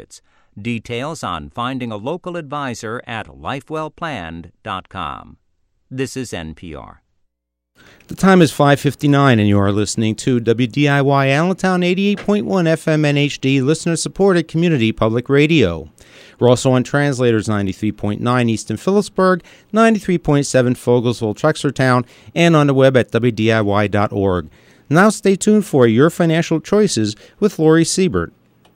Associates. Details on finding a local advisor at lifewellplanned.com. This is NPR. The time is 5:59, and you are listening to WDIY Allentown 88.1 FM NHD, listener-supported community public radio. We're also on Translators 93.9 Easton Phillipsburg, 93.7 Fogelsville, Trexlertown, and on the web at WDIY.org. Now stay tuned for Your Financial Choices with Lori Siebert.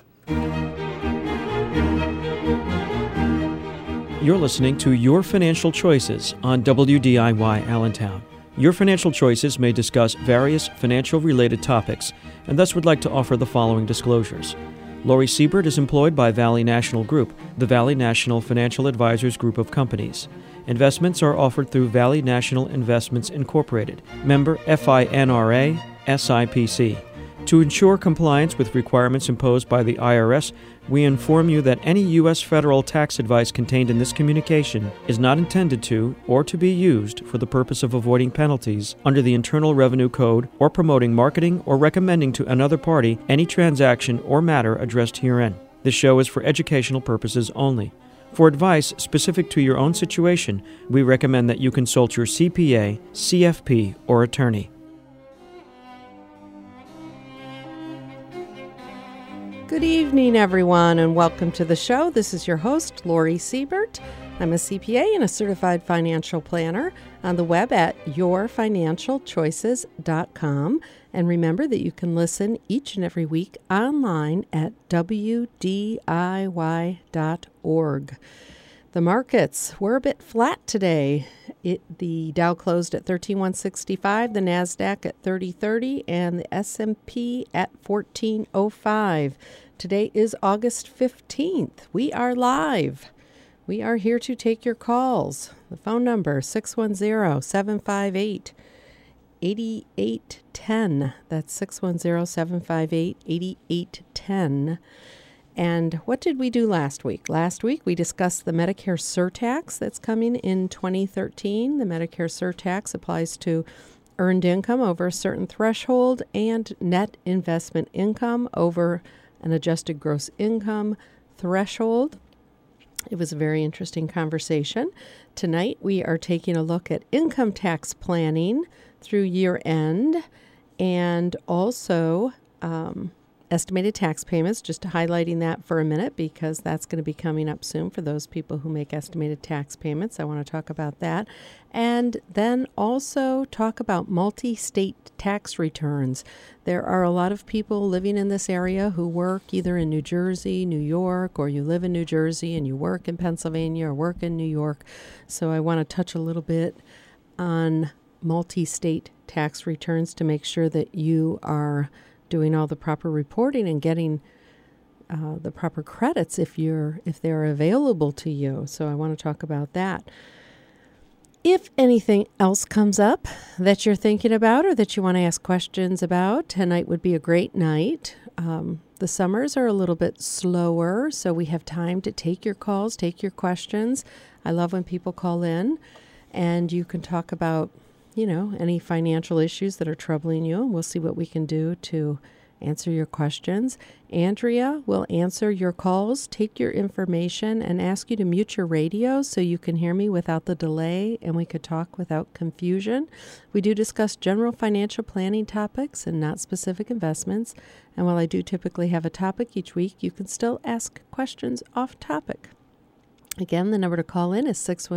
You're listening to Your Financial Choices on WDIY Allentown. Your Financial Choices may discuss various financial-related topics, and thus would like to offer the following disclosures. Lori Siebert is employed by Valley National Group, the Valley National Financial Advisors Group of companies. Investments are offered through Valley National Investments Incorporated, member FINRA, SIPC. To ensure compliance with requirements imposed by the IRS, we inform you that any U.S. federal tax advice contained in this communication is not intended to or to be used for the purpose of avoiding penalties under the Internal Revenue Code or promoting, marketing, or recommending to another party any transaction or matter addressed herein. This show is for educational purposes only. For advice specific to your own situation, we recommend that you consult your CPA, CFP, or attorney. Good evening, everyone, and welcome to the show. This is your host, Lori Siebert. I'm a CPA and a certified financial planner on the web at yourfinancialchoices.com. And remember that you can listen each and every week online at WDIY.org. The markets were a bit flat today. The Dow closed at 13,165, the NASDAQ at 3030, and the S&P at 1405. Today is August 15th. We are live. We are here to take your calls. The phone number, 610-758-8810. That's 610-758-8810. And what did we do last week? Last week we discussed the Medicare surtax that's coming in 2013. The Medicare surtax applies to earned income over a certain threshold and net investment income over an adjusted gross income threshold. It was a very interesting conversation. Tonight we are taking a look at income tax planning through year end and also estimated tax payments, just highlighting that for a minute because that's going to be coming up soon for those people who make estimated tax payments. I want to talk about that. And then also talk about multi-state tax returns. There are a lot of people living in this area who work either in New Jersey, New York, or you live in New Jersey and you work in Pennsylvania or work in New York. So I want to touch a little bit on multi-state tax returns to make sure that you are doing all the proper reporting and getting the proper credits if they're available to you. So I want to talk about that. If anything else comes up that you're thinking about or that you want to ask questions about, tonight would be a great night. The summers are a little bit slower, so we have time to take your calls, take your questions. I love when people call in and you can talk about any financial issues that are troubling you. We'll see what we can do to answer your questions. Andrea will answer your calls, take your information, and ask you to mute your radio so you can hear me without the delay and we could talk without confusion. We do discuss general financial planning topics and not specific investments. And while I do typically have a topic each week, you can still ask questions off topic. Again, the number to call in is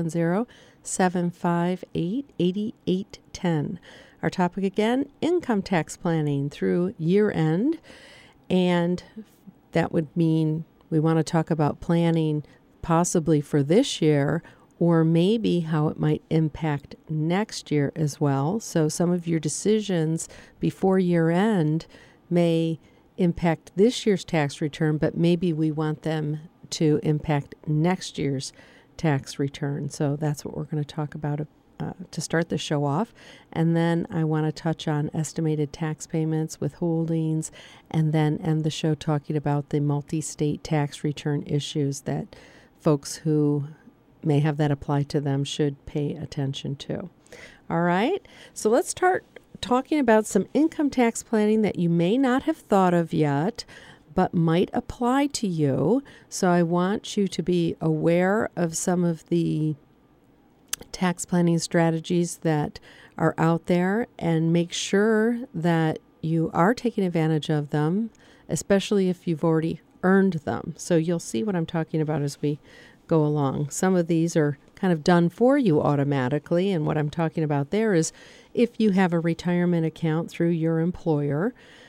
610-758-8810. Our topic again, income tax planning through year end. And that would mean we want to talk about planning possibly for this year or maybe how it might impact next year as well. So some of your decisions before year end may impact this year's tax return, but maybe we want them to impact next year's tax return. So that's what we're going to talk about to start the show off. And then I want to touch on estimated tax payments, withholdings, and then end the show talking about the multi-state tax return issues that folks who may have that apply to them should pay attention to. All right, so let's start talking about some income tax planning that you may not have thought of yet, but might apply to you. So I want you to be aware of some of the tax planning strategies that are out there and make sure that you are taking advantage of them, especially if you've already earned them. So you'll see what I'm talking about as we go along. Some of these are kind of done for you automatically, and what I'm talking about there is if you have a retirement account through your employer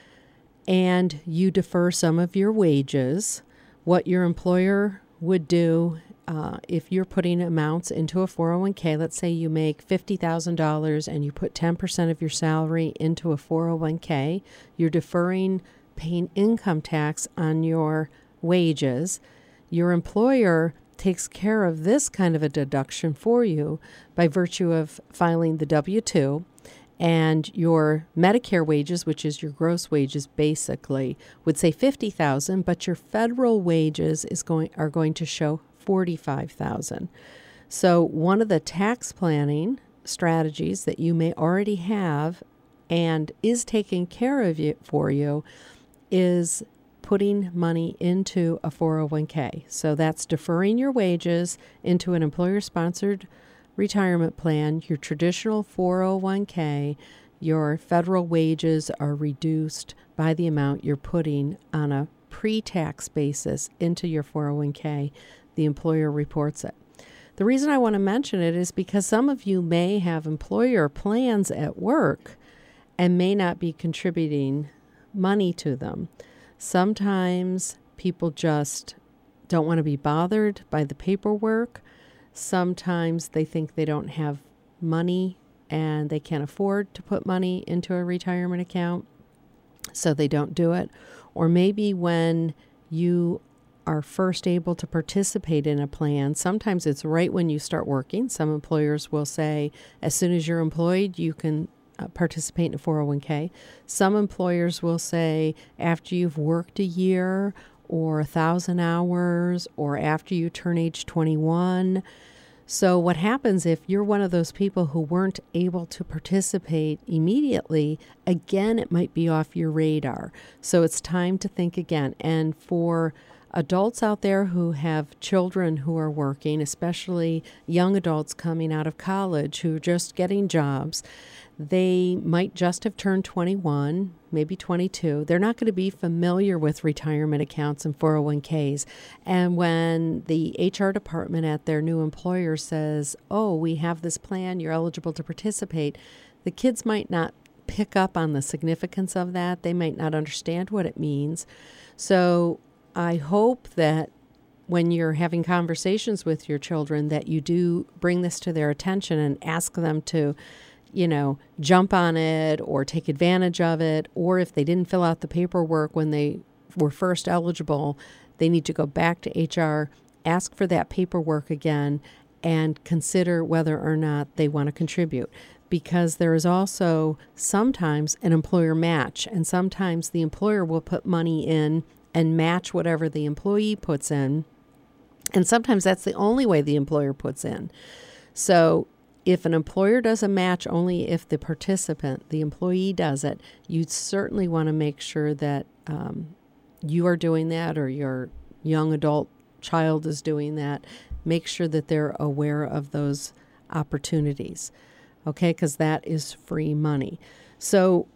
and you defer some of your wages, what your employer would do if you're putting amounts into a 401k, let's say you make $50,000 and you put 10% of your salary into a 401k, you're deferring paying income tax on your wages. Your employer takes care of this kind of a deduction for you by virtue of filing the W-2, and your Medicare wages, which is your gross wages basically, would say $50,000, but your federal wages are going to show $45,000. So one of the tax planning strategies that you may already have and is taking care of it for you is putting money into a 401k. So that's deferring your wages into an employer-sponsored retirement plan, your traditional 401k. Your federal wages are reduced by the amount you're putting on a pre-tax basis into your 401k. The employer reports it. The reason I want to mention it is because some of you may have employer plans at work and may not be contributing money to them. Sometimes people just don't want to be bothered by the paperwork. Sometimes they think they don't have money and they can't afford to put money into a retirement account, so they don't do it. Or maybe when you are first able to participate in a plan, sometimes it's right when you start working. Some employers will say, as soon as you're employed, you can participate in a 401k. Some employers will say, after you've worked a year or 1,000 hours or after you turn age 21. So what happens if you're one of those people who weren't able to participate immediately, again, it might be off your radar. So it's time to think again. And for adults out there who have children who are working, especially young adults coming out of college who are just getting jobs, they might just have turned 21, maybe 22. They're not going to be familiar with retirement accounts and 401ks. And when the HR department at their new employer says, oh, we have this plan, you're eligible to participate, the kids might not pick up on the significance of that. They might not understand what it means. So I hope that when you're having conversations with your children that you do bring this to their attention and ask them to, jump on it or take advantage of it. Or if they didn't fill out the paperwork when they were first eligible, they need to go back to HR, ask for that paperwork again, and consider whether or not they want to contribute. Because there is also sometimes an employer match, and sometimes the employer will put money in and match whatever the employee puts in. And sometimes that's the only way the employer puts in. So if an employer does a match only if the participant, the employee, does it, you'd certainly want to make sure that you are doing that or your young adult child is doing that. Make sure that they're aware of those opportunities, okay, because that is free money. So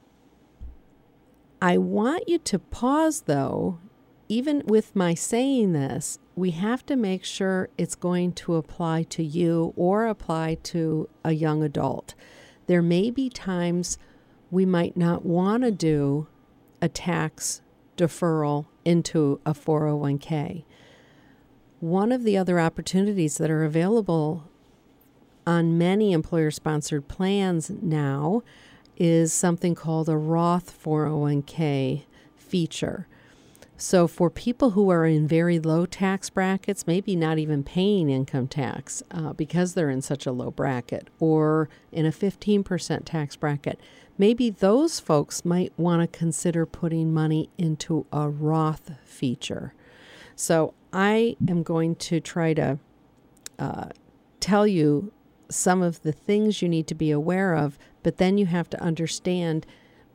I want you to pause, though. Even with my saying this, we have to make sure it's going to apply to you or apply to a young adult. There may be times we might not want to do a tax deferral into a 401k. One of the other opportunities that are available on many employer-sponsored plans now is something called a Roth 401k feature. So for people who are in very low tax brackets, maybe not even paying income tax because they're in such a low bracket, or in a 15% tax bracket, maybe those folks might want to consider putting money into a Roth feature. So I am going to try to tell you some of the things you need to be aware of, but then you have to understand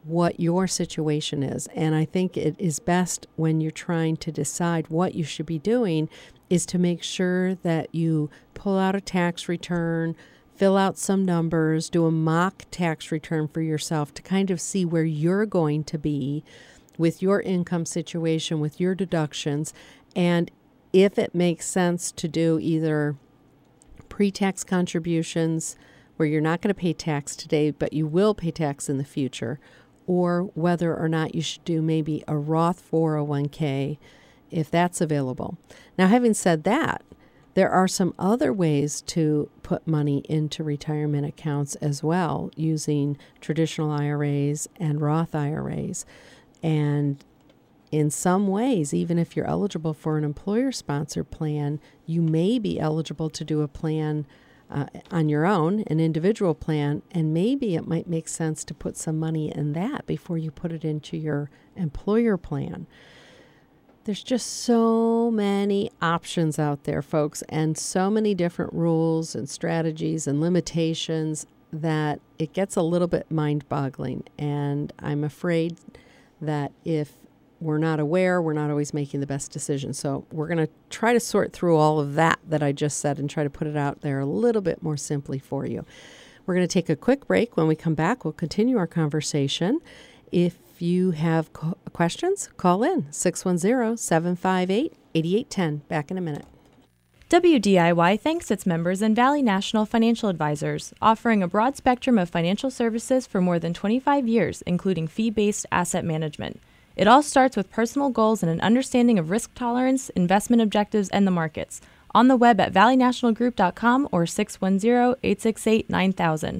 what your situation is. And I think it is best when you're trying to decide what you should be doing is to make sure that you pull out a tax return, fill out some numbers, do a mock tax return for yourself to kind of see where you're going to be with your income situation, with your deductions, and if it makes sense to do either pre-tax contributions where you're not going to pay tax today, but you will pay tax in the future, or whether or not you should do maybe a Roth 401k if that's available. Now, having said that, there are some other ways to put money into retirement accounts as well, using traditional IRAs and Roth IRAs. And in some ways, even if you're eligible for an employer-sponsored plan, you may be eligible to do a plan on your own, an individual plan, and maybe it might make sense to put some money in that before you put it into your employer plan. There's just so many options out there, folks, and so many different rules and strategies and limitations that it gets a little bit mind-boggling. And I'm afraid that if we're not aware, we're not always making the best decision. So we're going to try to sort through all of that I just said and try to put it out there a little bit more simply for you. We're going to take a quick break. When we come back, we'll continue our conversation. If you have questions, call in 610-758-8810. Back in a minute. WDIY thanks its members and Valley National Financial Advisors, offering a broad spectrum of financial services for more than 25 years, including fee-based asset management. It all starts with personal goals and an understanding of risk tolerance, investment objectives, and the markets. On the web at valleynationalgroup.com or 610-868-9000.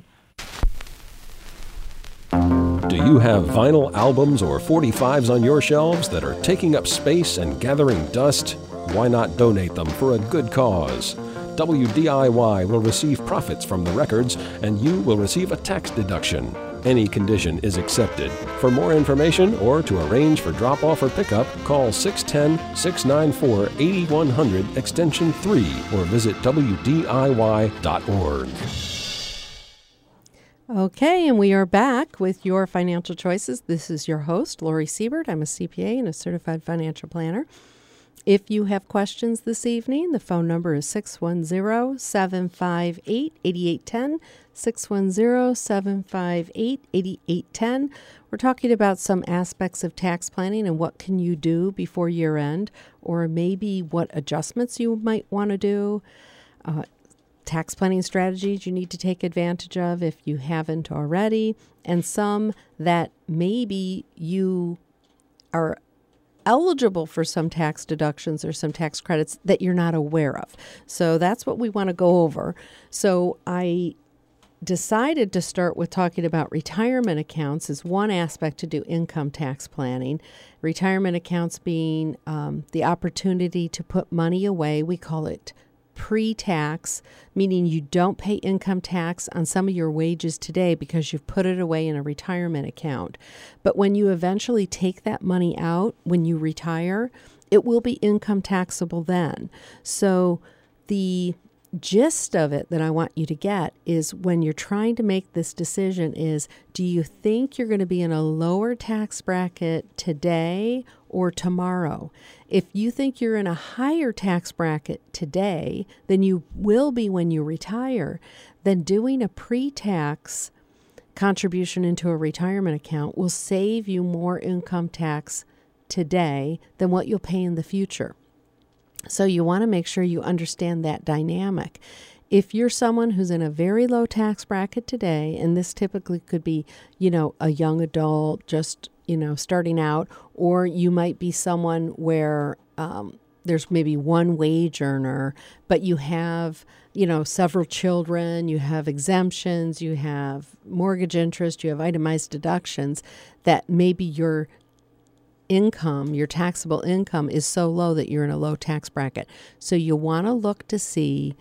Do you have vinyl albums or 45s on your shelves that are taking up space and gathering dust? Why not donate them for a good cause? WDIY will receive profits from the records, and you will receive a tax deduction. Any condition is accepted. For more information or to arrange for drop-off or pickup, call 610-694-8100 extension 3 or visit WDIY.org. Okay, and we are back with Your Financial Choices. This is your host, Lori Siebert. I'm a CPA and a certified financial planner. If you have questions this evening, the phone number is 610-758-8810, 610-758-8810. We're talking about some aspects of tax planning and what can you do before year end, or maybe what adjustments you might want to do, tax planning strategies you need to take advantage of if you haven't already, and some that maybe you are eligible for some tax deductions or some tax credits that you're not aware of. So that's what we want to go over. So I decided to start with talking about retirement accounts as one aspect to do income tax planning. Retirement accounts being the opportunity to put money away. We call it pre-tax, meaning you don't pay income tax on some of your wages today because you've put it away in a retirement account. But when you eventually take that money out, when you retire, it will be income taxable then. So the gist of it that I want you to get is when you're trying to make this decision is, do you think you're going to be in a lower tax bracket today or tomorrow? If you think you're in a higher tax bracket today than you will be when you retire, then doing a pre-tax contribution into a retirement account will save you more income tax today than what you'll pay in the future. So you want to make sure you understand that dynamic. If you're someone who's in a very low tax bracket today, and this typically could be, a young adult just, starting out, or you might be someone where there's maybe one wage earner, but you have, several children, you have exemptions, you have mortgage interest, you have itemized deductions, that maybe your income, your taxable income is so low that you're in a low tax bracket. So you want to look to see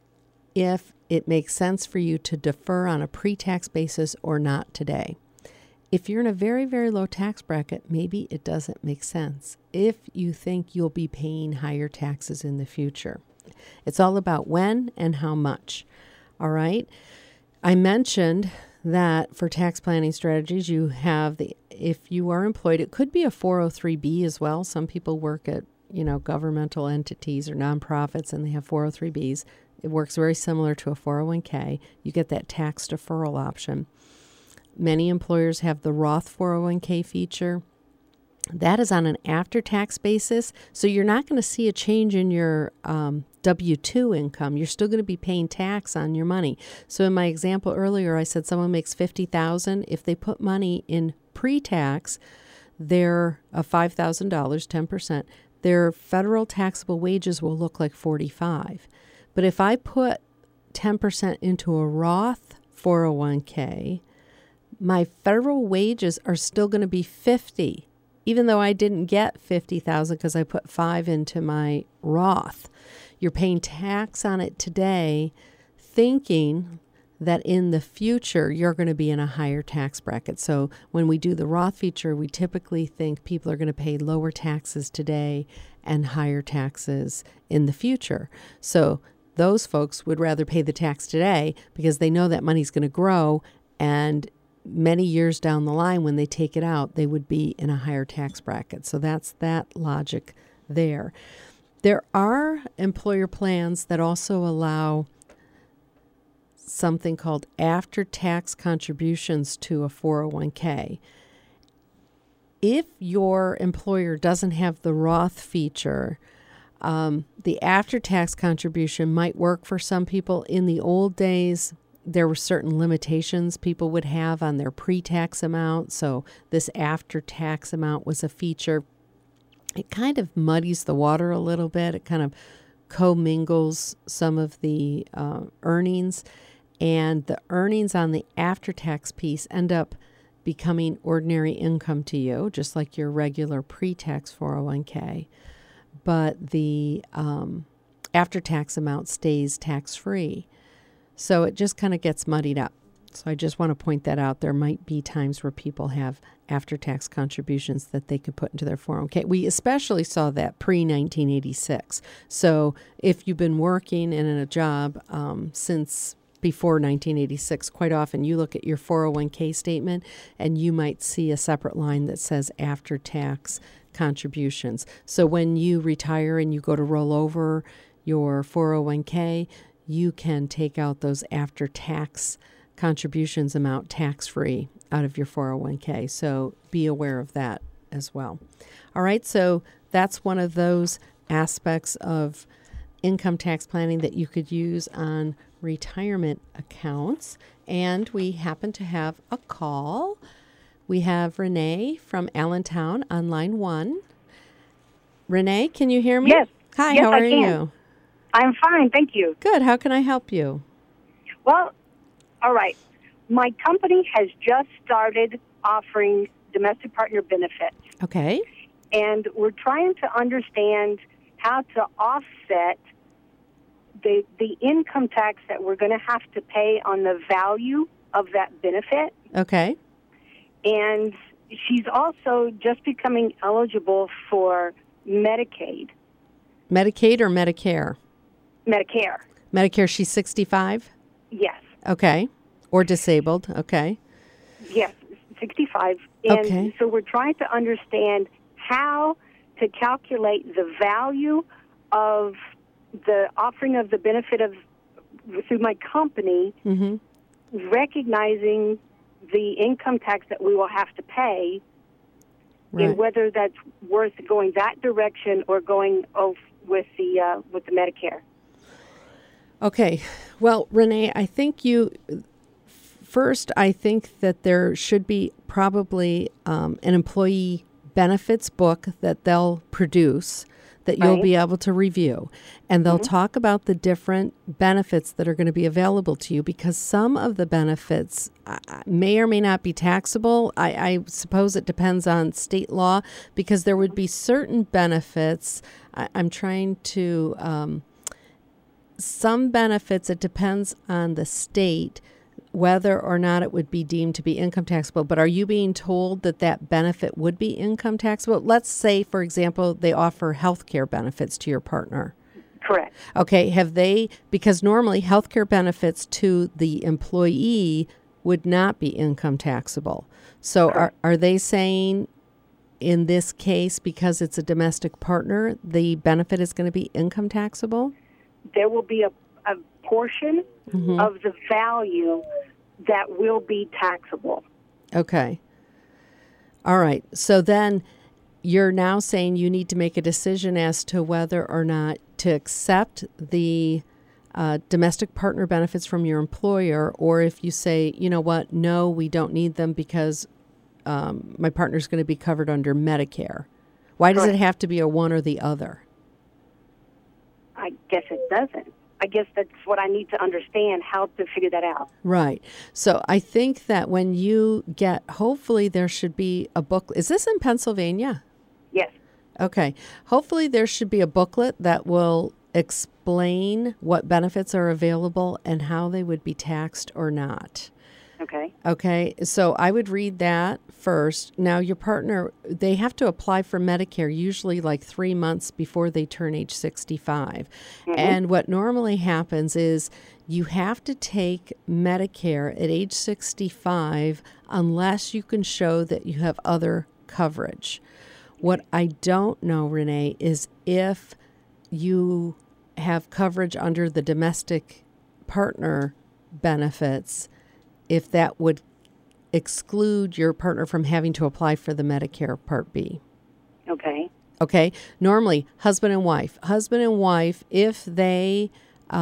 if it makes sense for you to defer on a pre-tax basis or not today. If you're in a very, very low tax bracket, maybe it doesn't make sense if you think you'll be paying higher taxes in the future. It's all about when and how much. All right. I mentioned that for tax planning strategies, you have if you are employed, it could be a 403B as well. Some people work at, governmental entities or nonprofits and they have 403Bs. It works very similar to a 401k. You get that tax deferral option. Many employers have the Roth 401k feature. That is on an after-tax basis, so you're not going to see a change in your W-2 income. You're still going to be paying tax on your money. So in my example earlier, I said someone makes $50,000. If they put money in pre-tax, they're $5,000, 10%. Their federal taxable wages will look like $45,000. But if I put 10% into a Roth 401k, my federal wages are still going to be $50,000. Even though I didn't get $50,000 because I put $5,000 into my Roth. You're paying tax on it today, thinking that in the future you're going to be in a higher tax bracket. So when we do the Roth feature, we typically think people are going to pay lower taxes today and higher taxes in the future. So those folks would rather pay the tax today because they know that money's going to grow, and many years down the line when they take it out, they would be in a higher tax bracket. So that's that logic there. There are employer plans that also allow something called after-tax contributions to a 401k. If your employer doesn't have the Roth feature, the after-tax contribution might work for some people. In the old days, there were certain limitations people would have on their pre-tax amount, so this after-tax amount was a feature. It kind of muddies the water a little bit. It kind of commingles some of the earnings, and the earnings on the after-tax piece end up becoming ordinary income to you, just like your regular pre-tax 401k. But the after-tax amount stays tax-free. So it just kind of gets muddied up. So I just want to point that out. There might be times where people have after-tax contributions that they could put into their 401k. We especially saw that pre-1986. So if you've been working in a job since before 1986, quite often you look at your 401k statement and you might see a separate line that says after-tax contributions. So when you retire and you go to roll over your 401k, you can take out those after-tax contributions amount tax-free out of your 401k. So be aware of that as well. All right, so that's one of those aspects of income tax planning that you could use on retirement accounts. And we happen to have a call. We have Renee from Allentown on line 1. Renee, can you hear me? Yes. Hi, yes, how are I can. you? I'm fine, thank you. Good. How can I help you? Well, all right. My company has just started offering domestic partner benefits. Okay. And we're trying to understand how to offset the income tax that we're going to have to pay on the value of that benefit. Okay. And she's also just becoming eligible for Medicaid. Medicaid or Medicare? Medicare. Medicare, she's 65? Yes. Okay. Or disabled. Okay. Yes, 65. And okay. So we're trying to understand how to calculate the value of the offering of the benefit of through my company, recognizing the income tax that we will have to pay, and whether that's worth going that direction or going with the Medicare. Okay. Well, Renee, I think I think that there should be probably an employee benefits book that they'll produce that you'll be able to review. And they'll talk about the different benefits that are going to be available to you, because some of the benefits may or may not be taxable. I suppose it depends on state law, because there would be certain benefits. I'm trying to... some benefits, it depends on the state whether or not it would be deemed to be income taxable. But are you being told that that benefit would be income taxable? Let's say, for example, they offer health care benefits to your partner. Correct. Okay, because normally health care benefits to the employee would not be income taxable. So are they saying in this case, because it's a domestic partner, the benefit is going to be income taxable? There will be a portion of the value that will be taxable. Okay. All right. So then you're now saying you need to make a decision as to whether or not to accept the domestic partner benefits from your employer, or if you say, you know what, no, we don't need them because my partner's going to be covered under Medicare. Why does it have to be a one or the other? I guess it doesn't. I guess that's what I need to understand, how to figure that out. Right. So I think that when you get, hopefully there should be a book. Is this in Pennsylvania? Yes. Okay. Hopefully there should be a booklet that will explain what benefits are available and how they would be taxed or not. Okay. Okay. So I would read that first. Now, your partner, they have to apply for Medicare usually like 3 months before they turn age 65. And what normally happens is you have to take Medicare at age 65 unless you can show that you have other coverage. What I don't know, Renee, is if you have coverage under the domestic partner benefits, if that would exclude your partner from having to apply for the Medicare Part B. Okay. Okay. Normally, husband and wife, if they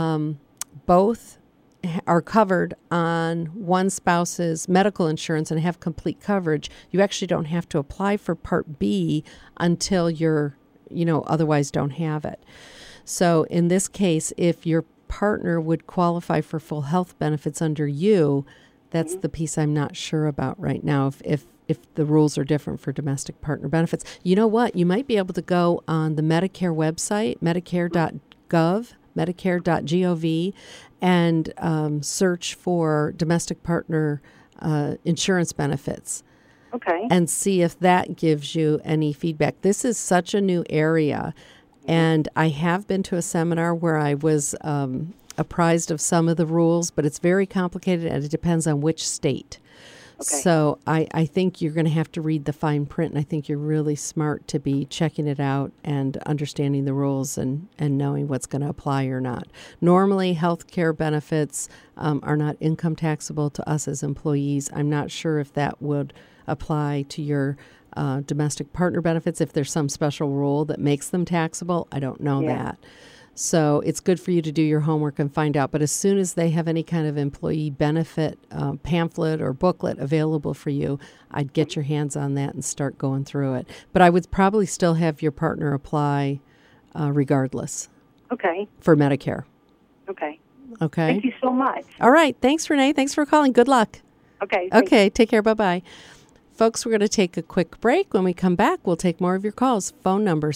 both are covered on one spouse's medical insurance and have complete coverage, you actually don't have to apply for Part B until you're, otherwise don't have it. So in this case, if your partner would qualify for full health benefits under you, that's the piece I'm not sure about right now, if the rules are different for domestic partner benefits. You know what? You might be able to go on the Medicare website, medicare.gov, medicare.gov, and search for domestic partner insurance benefits. Okay. And see if that gives you any feedback. This is such a new area, and I have been to a seminar where I was apprised of some of the rules, but it's very complicated and it depends on which state. Okay. So I think you're going to have to read the fine print, and I think you're really smart to be checking it out and understanding the rules and knowing what's going to apply or not. Normally, health care benefits are not income taxable to us as employees. I'm not sure if that would apply to your domestic partner benefits, if there's some special rule that makes them taxable. I don't know that. So it's good for you to do your homework and find out. But as soon as they have any kind of employee benefit pamphlet or booklet available for you, I'd get your hands on that and start going through it. But I would probably still have your partner apply regardless. Okay. For Medicare. Okay. Okay. Thank you so much. All right. Thanks, Renee. Thanks for calling. Good luck. Okay. Okay. Take care. Bye-bye. Folks, we're going to take a quick break. When we come back, we'll take more of your calls. Phone number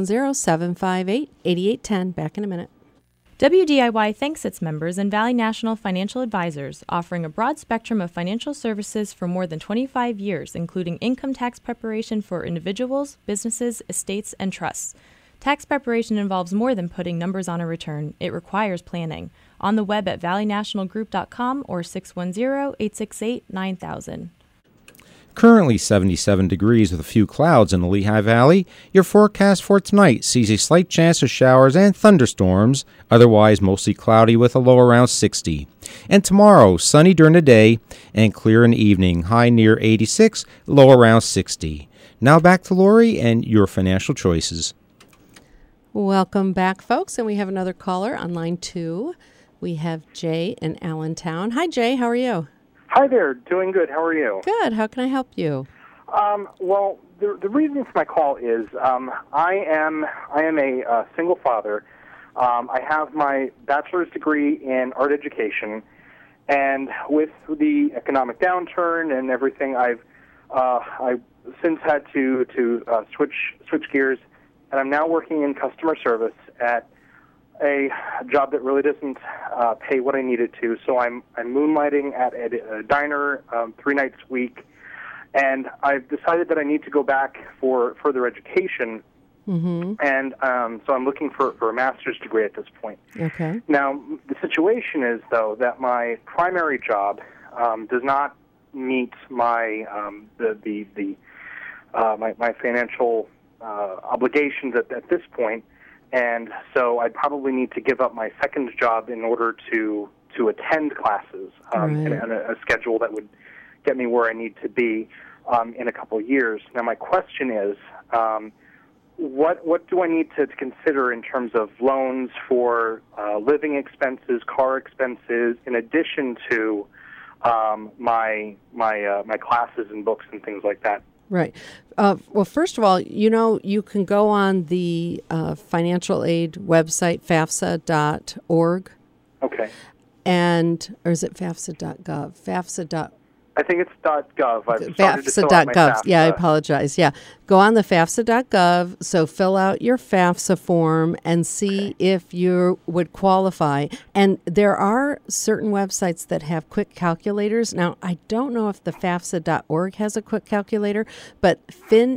610-758-8810. Back in a minute. WDIY thanks its members and Valley National Financial Advisors, offering a broad spectrum of financial services for more than 25 years, including income tax preparation for individuals, businesses, estates, and trusts. Tax preparation involves more than putting numbers on a return. It requires planning. On the web at valleynationalgroup.com or 610-868-9000. Currently 77 degrees with a few clouds in the Lehigh Valley. Your forecast for tonight sees a slight chance of showers and thunderstorms, otherwise mostly cloudy with a low around 60. And tomorrow, sunny during the day and clear in the evening, high near 86, low around 60. Now back to Lori and your financial choices. Welcome back, folks. And we have another caller on line 2. We have Jay in Allentown. Hi, Jay. How are you? Hi there. Doing good. How are you? Good. How can I help you? Well, the reason for my call is I am a single father. I have my bachelor's degree in art education, and with the economic downturn and everything, I've since had to switch gears, and I'm now working in customer service at a job that really doesn't pay what I need it to. So I'm moonlighting at a diner 3 nights a week, and I've decided that I need to go back for further education. And so I'm looking for a master's degree at this point. Okay. Now, the situation is, though, that my primary job does not meet my my financial obligations at this point, and so I'd probably need to give up my second job in order to attend classes and a schedule that would get me where I need to be in a couple of years. Now, my question is, what do I need to consider in terms of loans for living expenses, car expenses, in addition to my classes and books and things like that? Right. Well, first of all, you can go on the financial aid website, FAFSA.org. Okay. Or is it FAFSA.gov? I think it's .gov. FAFSA.gov. Yeah, I apologize. Yeah. Go on the FAFSA.gov. So fill out your FAFSA form and see if you would qualify. And there are certain websites that have quick calculators. Now, I don't know if the FAFSA.org has a quick calculator, but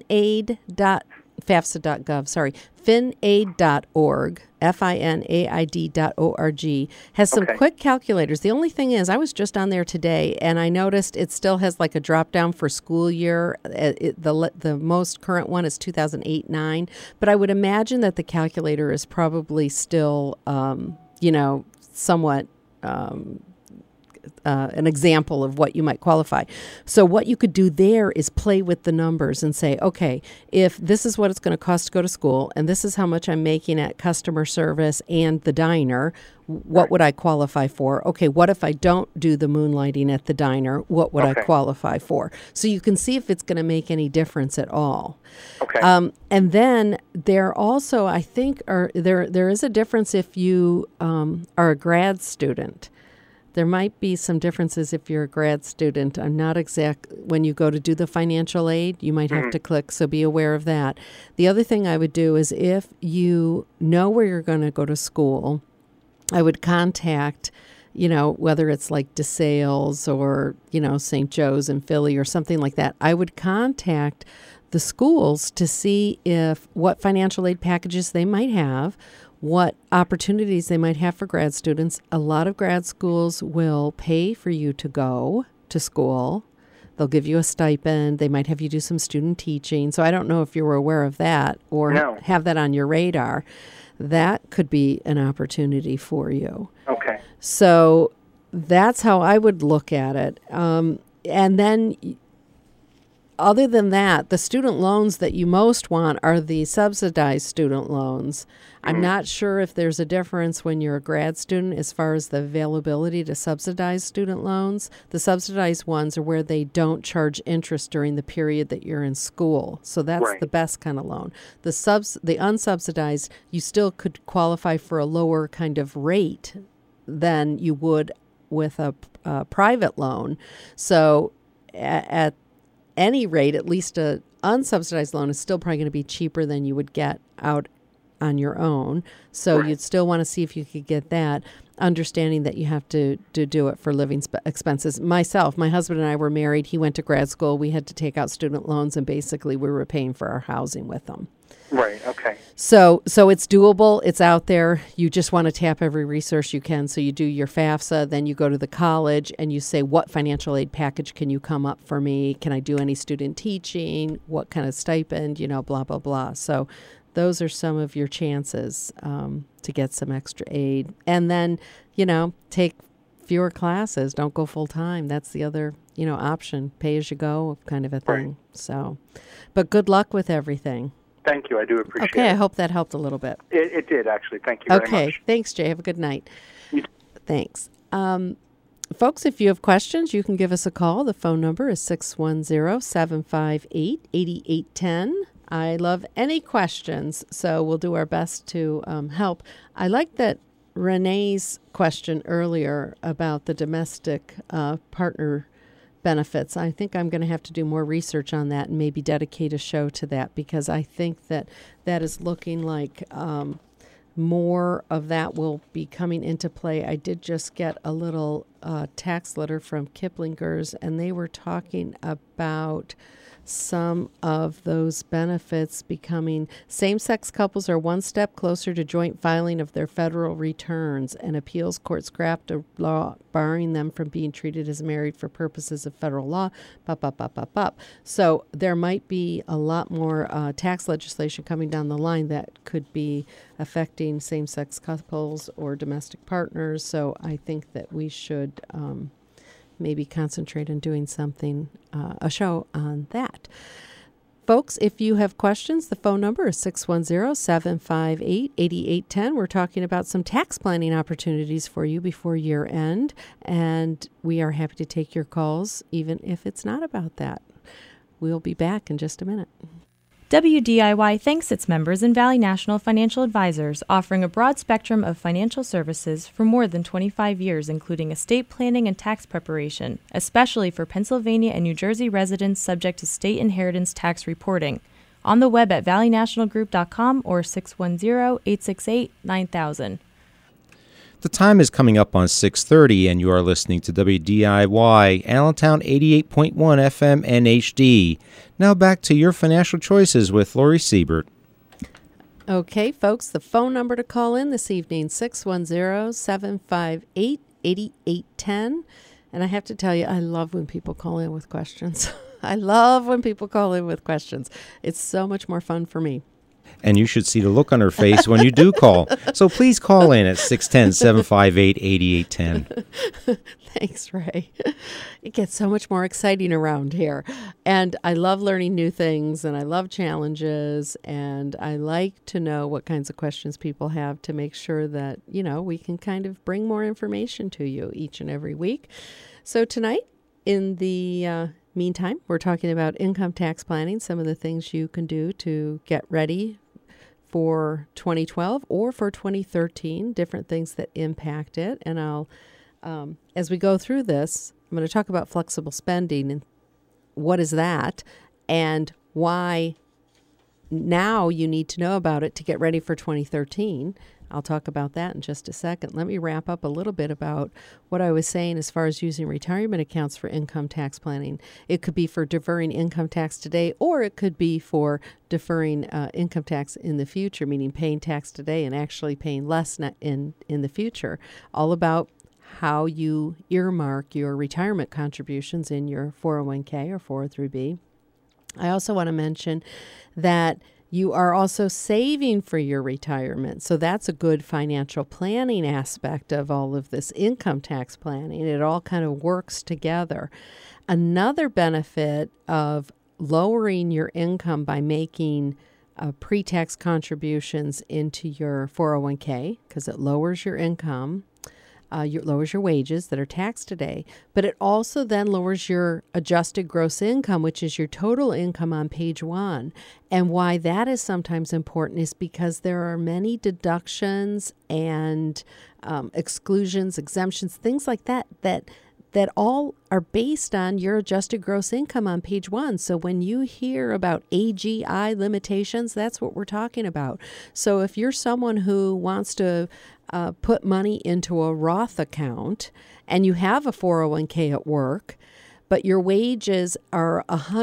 FAFSA.gov, FINAID.org, FINAID.org, has some quick calculators. The only thing is, I was just on there today, and I noticed it still has like a drop-down for school year. The most current one is 2008-9, but I would imagine that the calculator is probably still, somewhat an example of what you might qualify. So what you could do there is play with the numbers and say, okay, if this is what it's going to cost to go to school, and this is how much I'm making at customer service and the diner, what would I qualify for? Okay, what if I don't do the moonlighting at the diner? What would I qualify for? So you can see if it's going to make any difference at all. Okay. And then there also, I think, there is a difference if you are a grad student. There might be some differences if you're a grad student. I'm not exact. When you go to do the financial aid, you might have to click, so be aware of that. The other thing I would do is if you know where you're going to go to school, I would contact, whether it's like DeSales or, St. Joe's in Philly or something like that. I would contact the schools to see what financial aid packages they might have, what opportunities they might have for grad students. A lot of grad schools will pay for you to go to school. They'll give you a stipend. They might have you do some student teaching. So I don't know if you were aware of that or have that on your radar. That could be an opportunity for you. Okay. So that's how I would look at it. And then other than that, the student loans that you most want are the subsidized student loans. I'm not sure if there's a difference when you're a grad student as far as the availability to subsidize student loans. The subsidized ones are where they don't charge interest during the period that you're in school. So that's the best kind of loan. The unsubsidized, you still could qualify for a lower kind of rate than you would with a private loan. So at any rate, at least an unsubsidized loan is still probably going to be cheaper than you would get out on your own. So you'd still want to see if you could get that, understanding that you have to do it for living expenses. My husband and I were married. He went to grad school. We had to take out student loans, and basically we were paying for our housing with them. Right, okay. So it's doable. It's out there. You just want to tap every resource you can. So you do your FAFSA, then you go to the college and you say, what financial aid package can you come up for me? Can I do any student teaching? What kind of stipend? Blah, blah, blah. So those are some of your chances to get some extra aid. And then, take fewer classes. Don't go full time. That's the other, option. Pay as you go kind of a thing. Right. So, but good luck with everything. Thank you. I do appreciate it. Okay, I hope that helped a little bit. It did, actually. Thank you very much. Okay, thanks, Jay. Have a good night. You too. Thanks. Folks, if you have questions, you can give us a call. The phone number is 610-758-8810. I love any questions, so we'll do our best to help. I like that Renee's question earlier about the domestic partner benefits. I think I'm going to have to do more research on that and maybe dedicate a show to that, because I think that is looking like more of that will be coming into play. I did just get a little tax letter from Kiplinger's, and they were talking about some of those benefits becoming same-sex couples are one step closer to joint filing of their federal returns, and appeals court scrapped a law barring them from being treated as married for purposes of federal law. So there might be a lot more tax legislation coming down the line that could be affecting same-sex couples or domestic partners. So I think that we should maybe concentrate on doing something, a show on that. Folks, if you have questions, the phone number is 610-758-8810. We're talking about some tax planning opportunities for you before year end, and we are happy to take your calls, even if it's not about that. We'll be back in just a minute. WDIY thanks its members and Valley National Financial Advisors, offering a broad spectrum of financial services for more than 25 years, including estate planning and tax preparation, especially for Pennsylvania and New Jersey residents subject to state inheritance tax reporting. On the web at valleynationalgroup.com or 610-868-9000. The time is coming up on 6:30, and you are listening to WDIY, Allentown 88.1 FM and HD. Now back to your financial choices with Lori Siebert. Okay, folks, the phone number to call in this evening, 610-758-8810. And I have to tell you, I love when people call in with questions. I love when people call in with questions. It's so much more fun for me. And you should see the look on her face when you do call. So please call in at 610-758-8810. Thanks, Ray. It gets so much more exciting around here. And I love learning new things, and I love challenges, and I like to know what kinds of questions people have to make sure that, you know, we can kind of bring more information to you each and every week. So tonight, in the meantime, we're talking about income tax planning, some of the things you can do to get ready for 2012 or for 2013, different things that impact it. And I'll, as we go through this, I'm going to talk about flexible spending and what is that and why now you need to know about it to get ready for 2013. I'll talk about that in just a second. Let me wrap up a little bit about what I was saying as far as using retirement accounts for income tax planning. It could be for deferring income tax today, or it could be for deferring income tax in the future, meaning paying tax today and actually paying less in the future. All about how you earmark your retirement contributions in your 401k or 403b. I also want to mention that you are also saving for your retirement. So that's a good financial planning aspect of all of this income tax planning. It all kind of works together. Another benefit of lowering your income by making pre-tax contributions into your 401k, because it lowers your income, lowers your wages that are taxed today, but it also then lowers your adjusted gross income, which is your total income on page 1. And why that is sometimes important is because there are many deductions and exclusions, exemptions, things like that all are based on your adjusted gross income on page 1. So when you hear about AGI limitations, that's what we're talking about. So if you're someone who wants to put money into a Roth account and you have a 401k at work, but your wages are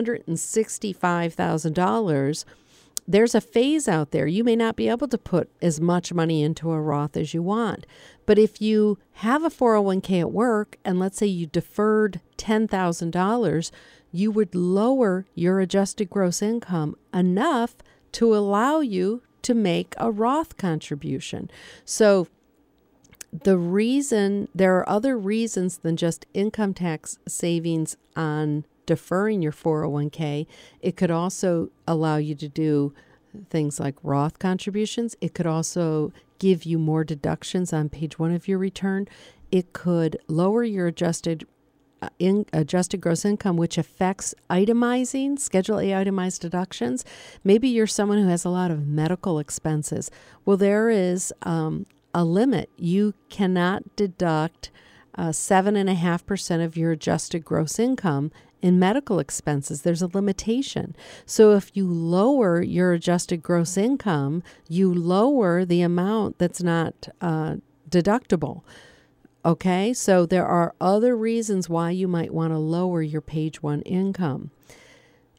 $165,000, there's a phase out there. You may not be able to put as much money into a Roth as you want. But if you have a 401k at work, and let's say you deferred $10,000, you would lower your adjusted gross income enough to allow you to make a Roth contribution. So there are other reasons than just income tax savings on deferring your 401k. It could also allow you to do things like Roth contributions. It could also give you more deductions on page 1 of your return. It could lower your adjusted gross income, which affects itemizing, Schedule A itemized deductions. Maybe you're someone who has a lot of medical expenses. Well, there is a limit. You cannot deduct 7.5% of your adjusted gross income in medical expenses. There's a limitation. So if you lower your adjusted gross income, you lower the amount that's not deductible. Okay, so there are other reasons why you might want to lower your page 1 income.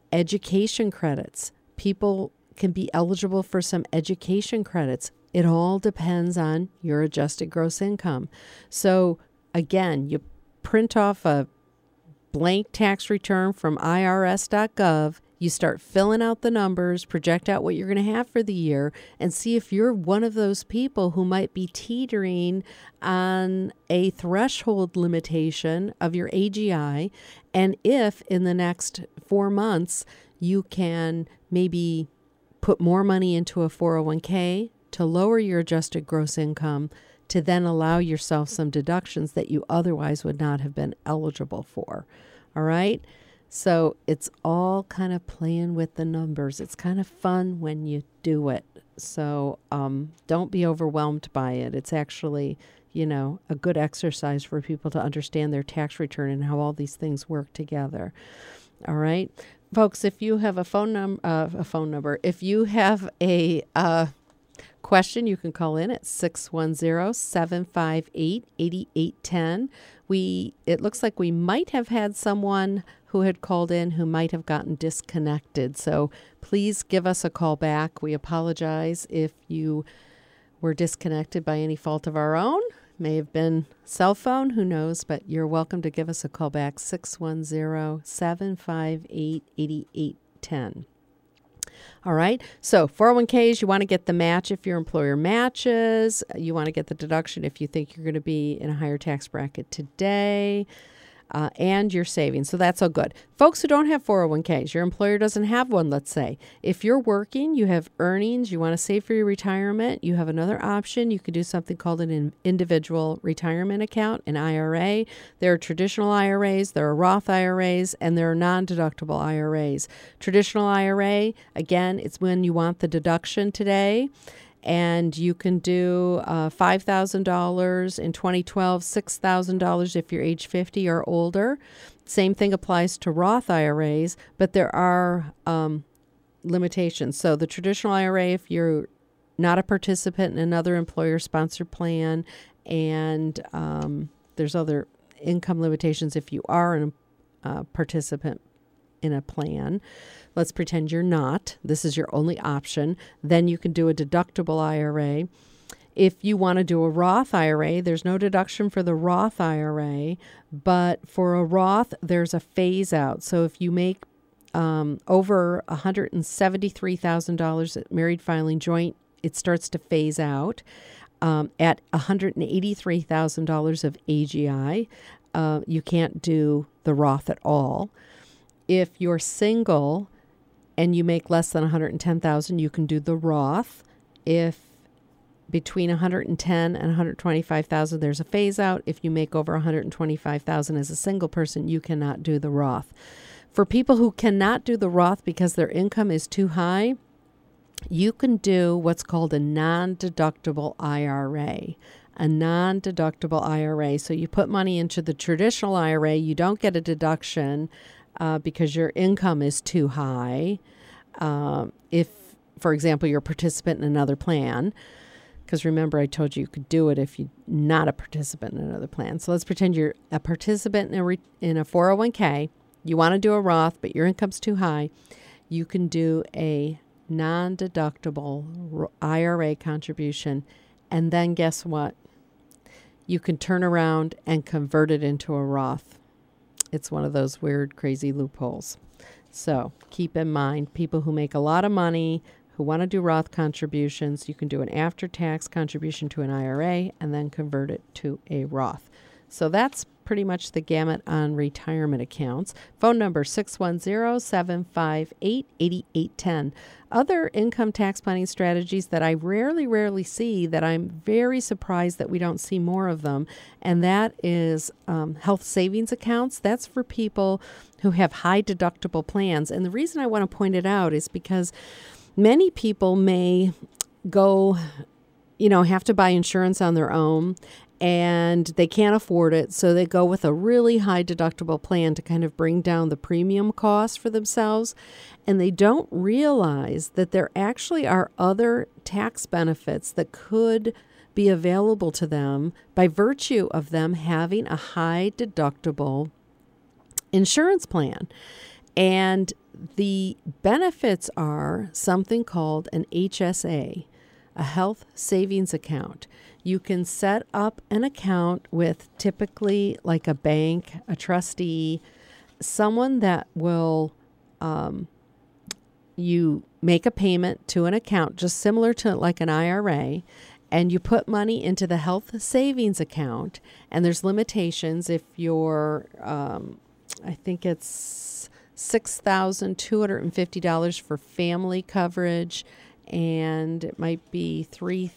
Education credits. People can be eligible for some education credits. It all depends on your adjusted gross income. So again, you print off a blank tax return from irs.gov. You start filling out the numbers, project out what you're going to have for the year, and see if you're one of those people who might be teetering on a threshold limitation of your AGI, and if in the next 4 months you can maybe put more money into a 401k to lower your adjusted gross income, to then allow yourself some deductions that you otherwise would not have been eligible for. All right? So it's all kind of playing with the numbers. It's kind of fun when you do it. So don't be overwhelmed by it. It's actually, a good exercise for people to understand their tax return and how all these things work together. All right? Folks, if you have a phone number, if you have a question, you can call in at 610-758-8810. It looks like we might have had someone who had called in who might have gotten disconnected. So please give us a call back. We apologize if you were disconnected by any fault of our own. May have been cell phone, who knows, but you're welcome to give us a call back, 610-758-8810. All right. So 401ks, you want to get the match if your employer matches. You want to get the deduction if you think you're going to be in a higher tax bracket today. And your savings. So that's all good. Folks who don't have 401ks, your employer doesn't have one, let's say. If you're working, you have earnings, you want to save for your retirement, you have another option. You could do something called an individual retirement account, an IRA. There are traditional IRAs, there are Roth IRAs, and there are non-deductible IRAs. Traditional IRA, again, it's when you want the deduction today. And you can do $5,000 in 2012, $6,000 if you're age 50 or older. Same thing applies to Roth IRAs, but there are limitations. So the traditional IRA, if you're not a participant in another employer-sponsored plan, and there's other income limitations if you are a participant in a plan. Let's pretend you're not. This is your only option. Then you can do a deductible IRA. If you want to do a Roth IRA, there's no deduction for the Roth IRA, but for a Roth, there's a phase out. So if you make over $173,000 at married filing joint, it starts to phase out. At $183,000 of AGI, you can't do the Roth at all. If you're single and you make less than $110,000, you can do the Roth. If between $110,000 and $125,000, there's a phase out. If you make over $125,000 as a single person, you cannot do the Roth. For people who cannot do the Roth because their income is too high, you can do what's called a non-deductible IRA. A non-deductible IRA. So you put money into the traditional IRA, you don't get a deduction because your income is too high. If, for example, you're a participant in another plan, because remember I told you could do it if you're not a participant in another plan. So let's pretend you're a participant in a 401k. You want to do a Roth, but your income's too high. You can do a non-deductible IRA contribution, and then guess what? You can turn around and convert it into a Roth. It's one of those weird, crazy loopholes. So keep in mind, people who make a lot of money, who want to do Roth contributions, you can do an after-tax contribution to an IRA and then convert it to a Roth. So that's pretty much the gamut on retirement accounts. Phone number 610-758-8810. Other income tax planning strategies that I rarely see, that I'm very surprised that we don't see more of them, and that is health savings accounts. That's for people who have high deductible plans. And the reason I want to point it out is because many people may go, have to buy insurance on their own, and they can't afford it, so they go with a really high deductible plan to kind of bring down the premium cost for themselves, and they don't realize that there actually are other tax benefits that could be available to them by virtue of them having a high deductible insurance plan. And the benefits are something called an HSA, a health savings account. You can set up an account with typically like a bank, a trustee, someone that will, you make a payment to an account just similar to like an IRA, and you put money into the health savings account, and there's limitations if you're, I think it's $6,250 for family coverage, and it might be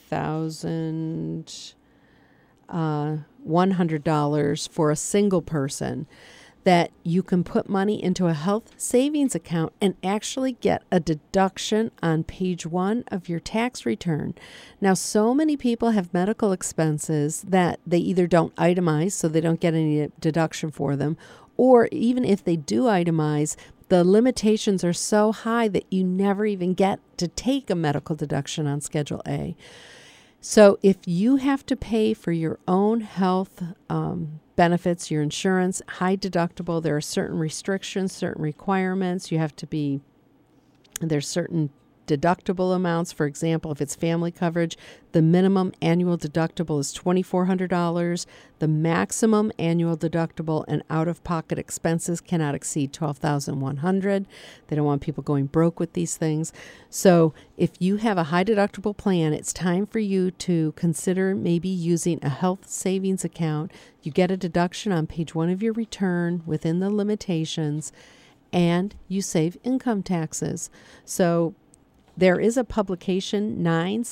$3,100 for a single person, that you can put money into a health savings account and actually get a deduction on page 1 of your tax return. Now, so many people have medical expenses that they either don't itemize, so they don't get any deduction for them, or even if they do itemize, the limitations are so high that you never even get to take a medical deduction on Schedule A. So if you have to pay for your own health benefits, your insurance, high deductible, there are certain restrictions, certain requirements. You have to be, there's certain deductible amounts. For example, if it's family coverage, the minimum annual deductible is $2,400. The maximum annual deductible and out-of-pocket expenses cannot exceed $12,100. They don't want people going broke with these things. So if you have a high deductible plan, it's time for you to consider maybe using a health savings account. You get a deduction on page 1 of your return within the limitations, and you save income taxes. So there is a publication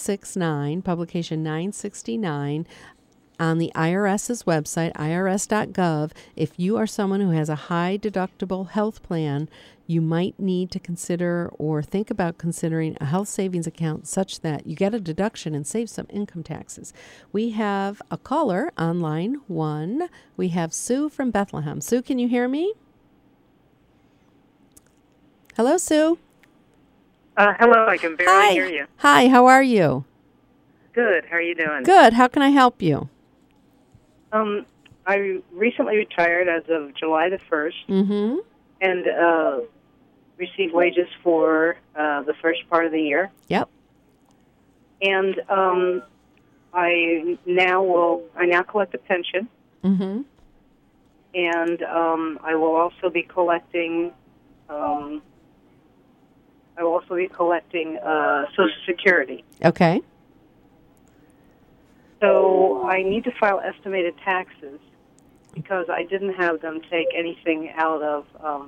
969 on the IRS's website, irs.gov. If you are someone who has a high deductible health plan, you might need to consider or think about considering a health savings account such that you get a deduction and save some income taxes. We have a caller on line 1. We have Sue from Bethlehem. Sue, can you hear me? Hello, Sue. Hello, I can barely hear you. Hi, how are you? Good, how are you doing? Good, how can I help you? I recently retired as of July the 1st, and received wages for the first part of the year. Yep. And I now collect a pension, and I will also be collecting Social Security. Okay. So I need to file estimated taxes because I didn't have them take anything out of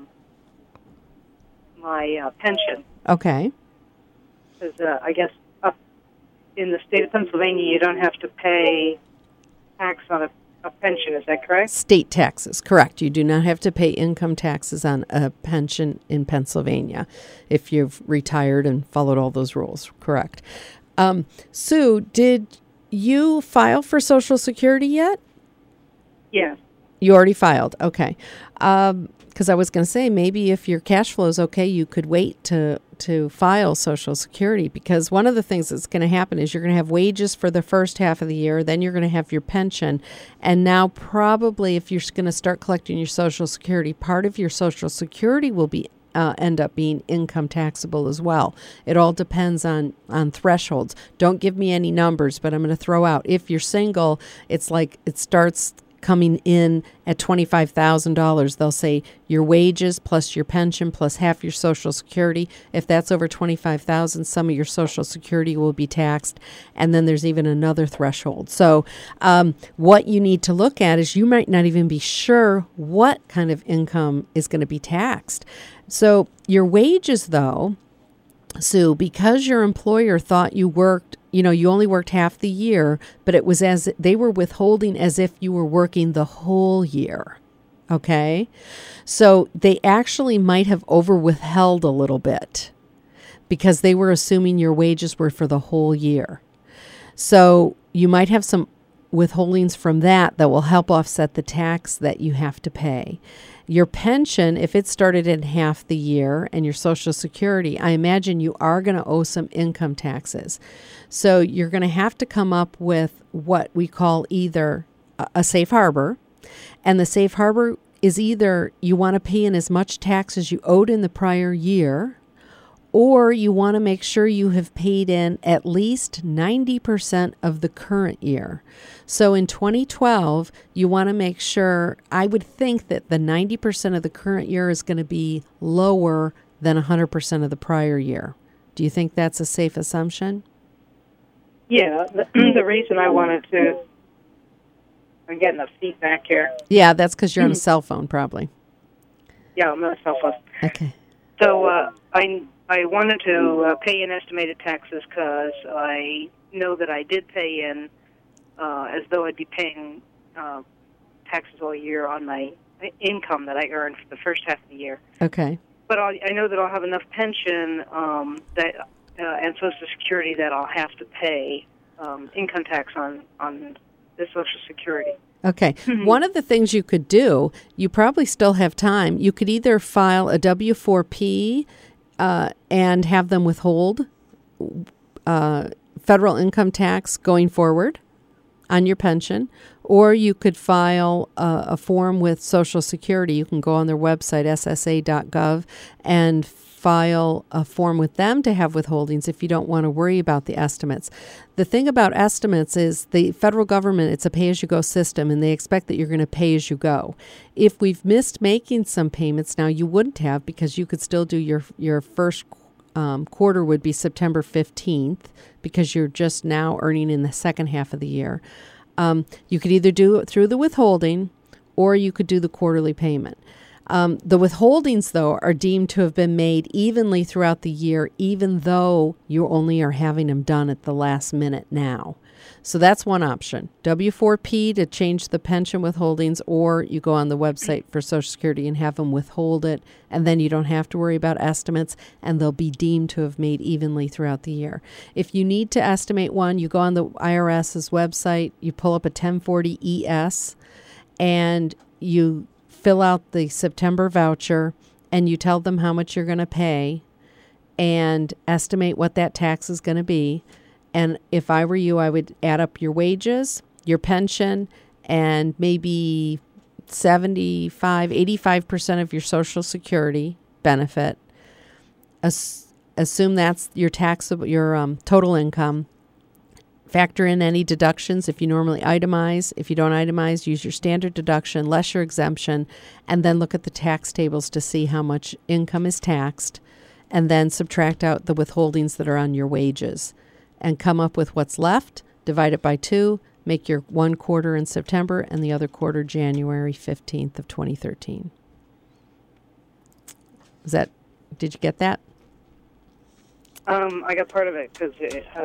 my pension. Okay. Because I guess up in the state of Pennsylvania, you don't have to pay tax on a pension. Is that correct? State taxes, correct. You do not have to pay income taxes on a pension in Pennsylvania if you've retired and followed all those rules, correct. Sue, did you file for Social Security yet? Yes. You already filed, okay. Because I was going to say, maybe if your cash flow is okay, you could wait to file Social Security, because one of the things that's going to happen is you're going to have wages for the first half of the year, then you're going to have your pension, and now probably if you're going to start collecting your Social Security, part of your Social Security will be end up being income taxable as well. It all depends on thresholds. Don't give me any numbers, but I'm going to throw out, if you're single, it's like it starts coming in at $25,000. They'll say your wages plus your pension plus half your Social Security. If that's over $25,000, some of your Social Security will be taxed, and then there's even another threshold. So what you need to look at is you might not even be sure what kind of income is going to be taxed. So your wages, though, Sue, because your employer thought you worked, you only worked half the year, but it was as they were withholding as if you were working the whole year. Okay? So they actually might have over-withheld a little bit because they were assuming your wages were for the whole year. So you might have some withholdings from that will help offset the tax that you have to pay. Your pension, if it started in half the year, and your Social Security, I imagine you are going to owe some income taxes. So you're going to have to come up with what we call either a safe harbor, and the safe harbor is either you want to pay in as much tax as you owed in the prior year, or you want to make sure you have paid in at least 90% of the current year. So in 2012, you want to make sure, I would think that the 90% of the current year is going to be lower than 100% of the prior year. Do you think that's a safe assumption? Yeah, the reason I wanted to, I'm getting a feedback here. Yeah, that's because you're on a cell phone, probably. Yeah, I'm on a cell phone. Okay. So I wanted to pay in estimated taxes because I know that I did pay in as though I'd be paying taxes all year on my income that I earned for the first half of the year. Okay. But I know that I'll have enough pension and Social Security that I'll have to pay income tax on the Social Security. Okay. One of the things you could do, you probably still have time, you could either file a W-4P and have them withhold federal income tax going forward on your pension, or you could file a form with Social Security. You can go on their website, ssa.gov, and file a form with them to have withholdings if you don't want to worry about the estimates. The thing about estimates is the federal government, it's a pay-as-you-go system, and they expect that you're going to pay as you go. If we've missed making some payments, now you wouldn't have, because you could still do your first quarter would be September 15th, because you're just now earning in the second half of the year. You could either do it through the withholding, or you could do the quarterly payment. The withholdings, though, are deemed to have been made evenly throughout the year, even though you only are having them done at the last minute now. So that's one option. W-4P to change the pension withholdings, or you go on the website for Social Security and have them withhold it, and then you don't have to worry about estimates, and they'll be deemed to have made evenly throughout the year. If you need to estimate one, you go on the IRS's website, you pull up a 1040-ES, and you fill out the September voucher, and you tell them how much you're going to pay and estimate what that tax is going to be. And if I were you, I would add up your wages, your pension, and maybe 85% of your Social Security benefit. Assume that's your taxable, your total income. Factor in any deductions if you normally itemize. If you don't itemize, use your standard deduction, less your exemption, and then look at the tax tables to see how much income is taxed, and then subtract out the withholdings that are on your wages, and come up with what's left, divide it by 2, make your one quarter in September and the other quarter January 15th of 2013. Did you get that? I got part of it because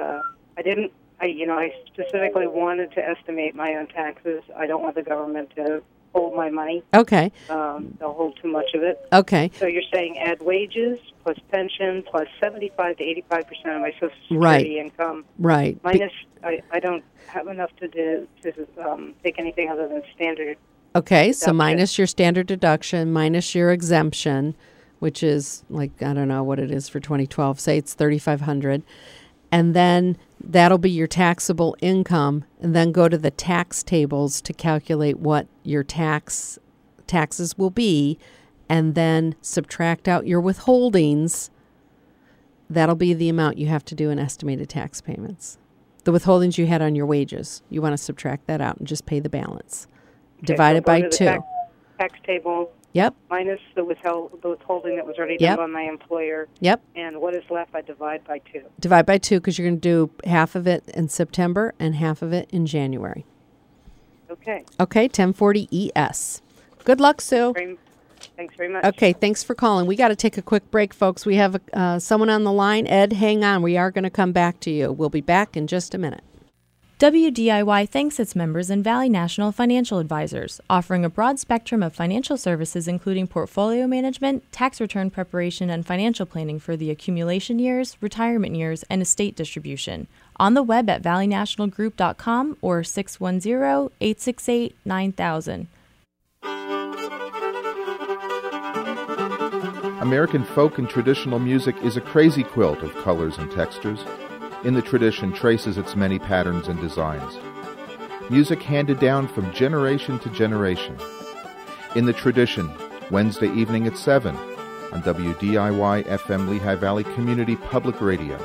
I specifically wanted to estimate my own taxes. I don't want the government to hold my money. Okay. They'll hold too much of it. Okay. So you're saying add wages plus pension plus 75 to 85% of my Social Security right. income. Right. Minus, I don't have enough to take anything other than standard. Okay, deduction. so minus your standard deduction, minus your exemption, which is like, I don't know what it is for 2012. Say it's $3,500. And then that'll be your taxable income, and then go to the tax tables to calculate what your taxes will be, and then subtract out your withholdings. That'll be the amount you have to do in estimated tax payments. The withholdings you had on your wages, you want to subtract that out and just pay the balance. Okay, Divide it by 2. Tax table. Yep. Minus the withholding that was already done by my employer. Yep. And what is left, I divide by 2. Divide by 2, because you're going to do half of it in September and half of it in January. Okay. Okay, 1040-ES. Good luck, Sue. Thanks very much. Okay, thanks for calling. We got to take a quick break, folks. We have someone on the line. Ed, hang on. We are going to come back to you. We'll be back in just a minute. WDIY thanks its members and Valley National Financial Advisors, offering a broad spectrum of financial services including portfolio management, tax return preparation, and financial planning for the accumulation years, retirement years, and estate distribution. On the web at valleynationalgroup.com or 610-868-9000. American folk and traditional music is a crazy quilt of colors and textures. In the tradition traces its many patterns and designs. Music handed down from generation to generation. In the Tradition, Wednesday evening at 7 on WDIY FM Lehigh Valley Community Public Radio.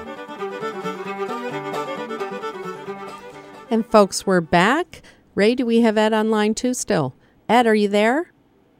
And folks, we're back. Ray, do we have Ed on line 2 still? Ed, are you there?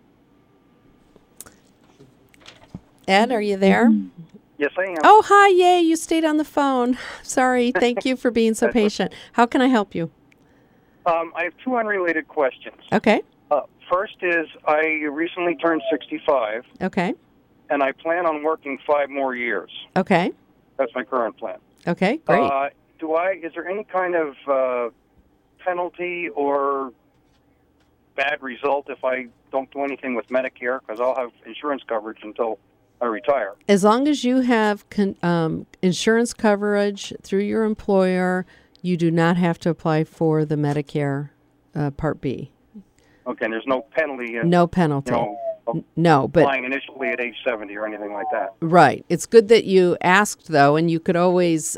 Ed, are you there? Yes, I am. Oh, hi. Yay, you stayed on the phone. Sorry. Thank you for being so patient. How can I help you? I have two unrelated questions. Okay. First is I recently turned 65. Okay. And I plan on working 5 more years. Okay. That's my current plan. Okay, great. Is there any kind of penalty or bad result if I don't do anything with Medicare? Because I'll have insurance coverage until I retire. As long as you have insurance coverage through your employer, you do not have to apply for the Medicare Part B. Okay, and there's no penalty. No penalty. No, but applying initially at age 70 or anything like that. Right. It's good that you asked, though, and you could always,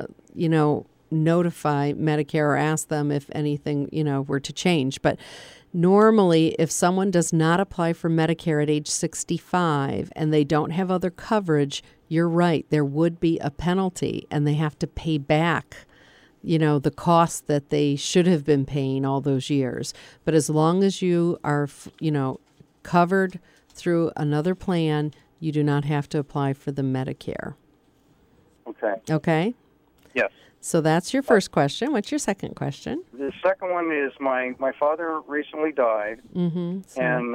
notify Medicare or ask them if anything, were to change. But normally, if someone does not apply for Medicare at age 65 and they don't have other coverage, you're right, there would be a penalty, and they have to pay back the cost that they should have been paying all those years. But as long as you are, covered through another plan, you do not have to apply for the Medicare. Okay. Okay? Yes. So that's your first question. What's your second question? The second one is my father recently died, Mm-hmm. and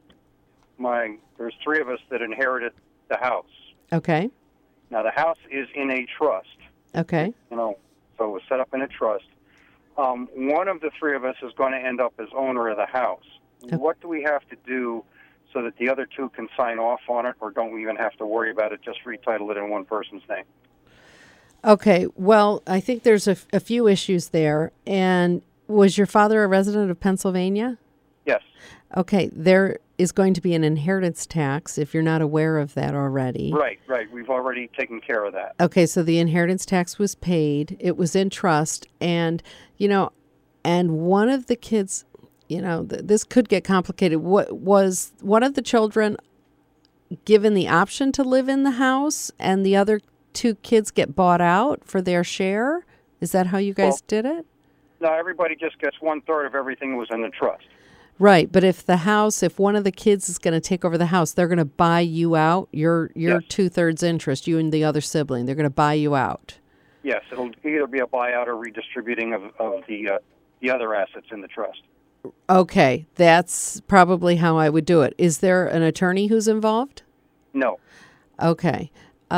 there's 3 of us that inherited the house. Okay. Now, the house is in a trust. Okay. So it was set up in a trust. One of the 3 of us is going to end up as owner of the house. Okay. What do we have to do so that the other 2 can sign off on it, or don't we even have to worry about it, just retitle it in one person's name? Okay, well, I think there's a few issues there. And was your father a resident of Pennsylvania? Yes. Okay, there is going to be an inheritance tax if you're not aware of that already. Right. We've already taken care of that. Okay, so the inheritance tax was paid. It was in trust. And, and one of the kids, this could get complicated. Was one of the children given the option to live in the house and the other 2 kids get bought out for their share? Is that how you guys did it? No, everybody just gets 1/3 of everything that was in the trust. Right, but if one of the kids is going to take over the house, they're going to buy you out, your Yes. 2/3 interest, you and the other sibling. They're going to buy you out. Yes, it'll either be a buyout or redistributing of the other assets in the trust. Okay, that's probably how I would do it. Is there an attorney who's involved? No. Okay.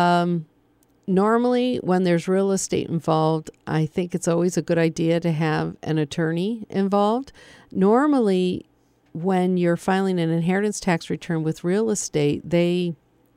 Normally, when there's real estate involved, I think it's always a good idea to have an attorney involved. Normally, when you're filing an inheritance tax return with real estate, the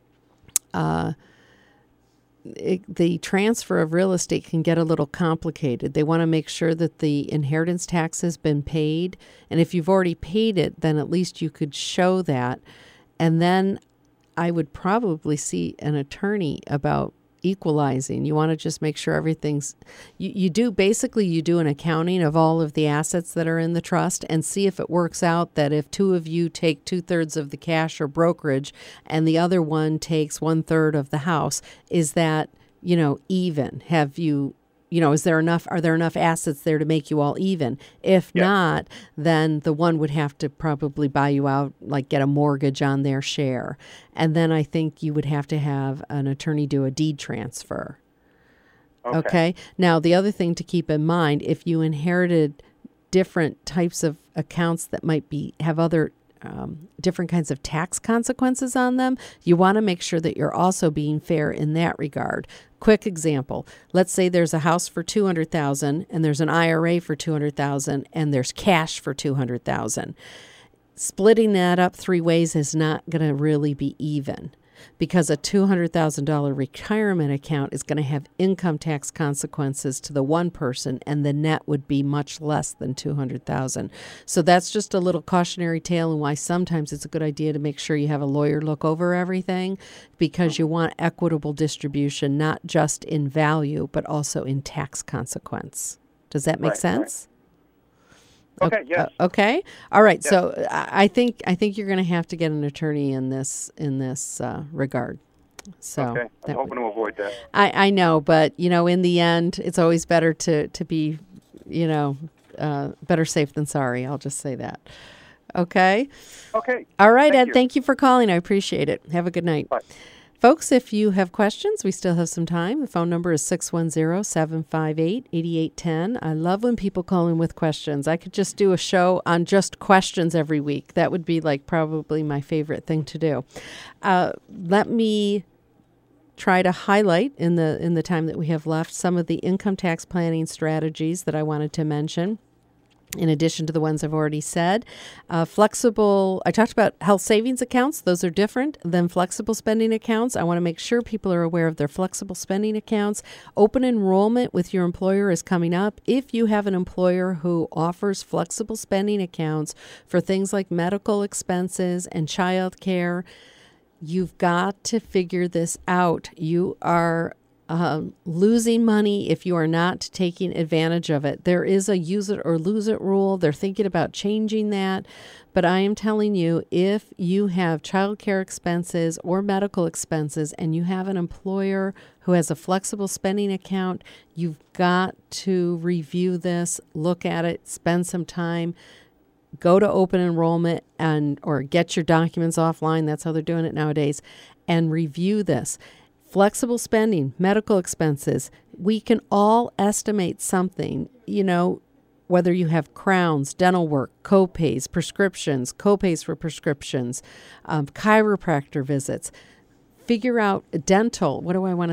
transfer of real estate can get a little complicated. They want to make sure that the inheritance tax has been paid. And if you've already paid it, then at least you could show that. And then I would probably see an attorney about equalizing. You want to just make sure everything's, you do an accounting of all of the assets that are in the trust and see if it works out that if 2 of you take 2/3 of the cash or brokerage and the other one takes 1/3 of the house, is that, even? Have you, are there enough assets there to make you all even? If not, then the one would have to probably buy you out, like get a mortgage on their share. And then I think you would have to have an attorney do a deed transfer. Okay. Now, the other thing to keep in mind, if you inherited different types of accounts that might have other different kinds of tax consequences on them, you want to make sure that you're also being fair in that regard. Quick example. Let's say there's a house for $200,000 and there's an IRA for $200,000 and there's cash for $200,000. Splitting that up 3 ways is not going to really be even, because a $200,000 retirement account is going to have income tax consequences to the one person, and the net would be much less than $200,000. So that's just a little cautionary tale, and why sometimes it's a good idea to make sure you have a lawyer look over everything, because you want equitable distribution, not just in value, but also in tax consequence. Does that make sense? Okay. Yes. Okay. All right. Yes. So I think you're going to have to get an attorney in this regard. So Okay. I'm hoping to avoid that. I know, but in the end, it's always better to be, better safe than sorry. I'll just say that. Okay. Okay. All right, Thank Ed. you. Thank you for calling. I appreciate it. Have a good night. Bye. Folks, if you have questions, we still have some time. The phone number is 610-758-8810. I love when people call in with questions. I could just do a show on just questions every week. That would be probably my favorite thing to do. Let me try to highlight in the time that we have left some of the income tax planning strategies that I wanted to mention. In addition to the ones I've already said, flexible, I talked about health savings accounts. Those are different than flexible spending accounts. I want to make sure people are aware of their flexible spending accounts. Open enrollment with your employer is coming up. If you have an employer who offers flexible spending accounts for things like medical expenses and child care, you've got to figure this out. You are losing money if you are not taking advantage of it. There is a use it or lose it rule. They're thinking about changing that. But I am telling you, if you have child care expenses or medical expenses and you have an employer who has a flexible spending account, you've got to review this, look at it, spend some time, go to open enrollment or get your documents offline. That's how they're doing it nowadays, and review this. Flexible spending, medical expenses, we can all estimate something, whether you have crowns, dental work, co-pays, prescriptions, co-pays for prescriptions, chiropractor visits. Figure out dental,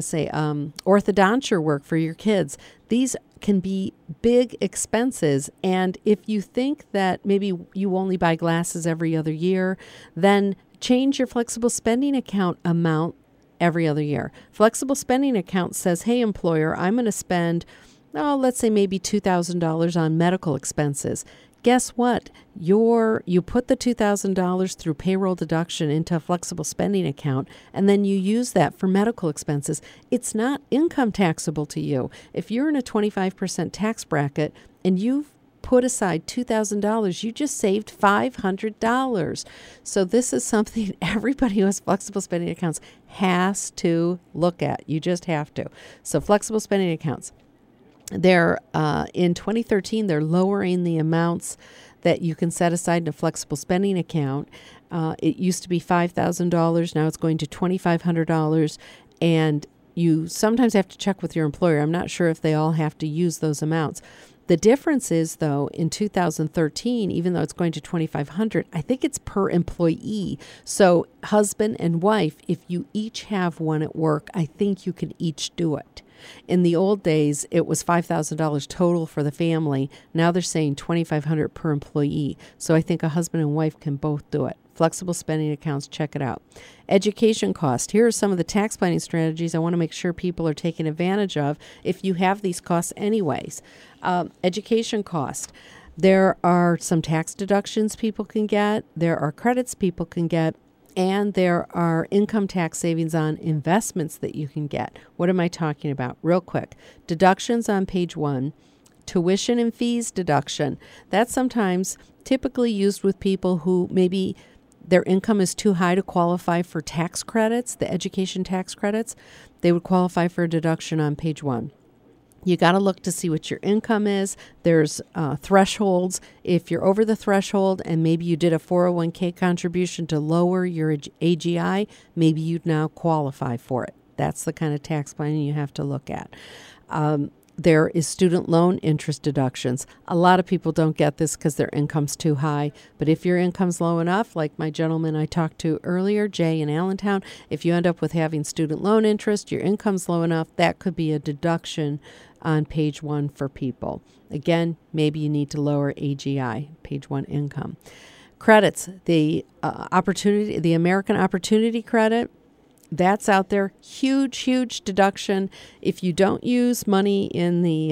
orthodonture work for your kids. These can be big expenses. And if you think that maybe you only buy glasses every other year, then change your flexible spending account amount every other year. Flexible spending account says, hey, employer, I'm going to spend, let's say maybe $2,000 on medical expenses. Guess what? You put the $2,000 through payroll deduction into a flexible spending account, and then you use that for medical expenses. It's not income taxable to you. If you're in a 25% tax bracket and you've put aside $2,000, you just saved $500. So this is something everybody who has flexible spending accounts has to look at. You just have to. So flexible spending accounts. They're in 2013, they're lowering the amounts that you can set aside in a flexible spending account. It used to be $5,000. Now it's going to $2,500. And you sometimes have to check with your employer. I'm not sure if they all have to use those amounts. The difference is, though, in 2013, even though it's going to $2,500, I think it's per employee. So husband and wife, if you each have one at work, I think you can each do it. In the old days, it was $5,000 total for the family. Now they're saying $2,500 per employee. So I think a husband and wife can both do it. Flexible spending accounts, check it out. Education cost. Here are some of the tax planning strategies I want to make sure people are taking advantage of if you have these costs anyways. Education cost. There are some tax deductions people can get. There are credits people can get. And there are income tax savings on investments that you can get. What am I talking about? Real quick. Deductions on page 1. Tuition and fees deduction. That's sometimes typically used with people who maybe their income is too high to qualify for tax credits, the education tax credits. They would qualify for a deduction on page 1. You got to look to see what your income is. There's thresholds. If you're over the threshold and maybe you did a 401k contribution to lower your AGI, maybe you'd now qualify for it. That's the kind of tax planning you have to look at. There is student loan interest deductions. A lot of people don't get this because their income's too high. But if your income's low enough, like my gentleman I talked to earlier, Jay in Allentown, if you end up with having student loan interest, your income's low enough, that could be a deduction on page 1 for people. Again, maybe you need to lower AGI, page 1 income. Credits, the American Opportunity Credit, that's out there. Huge deduction. If you don't use money in the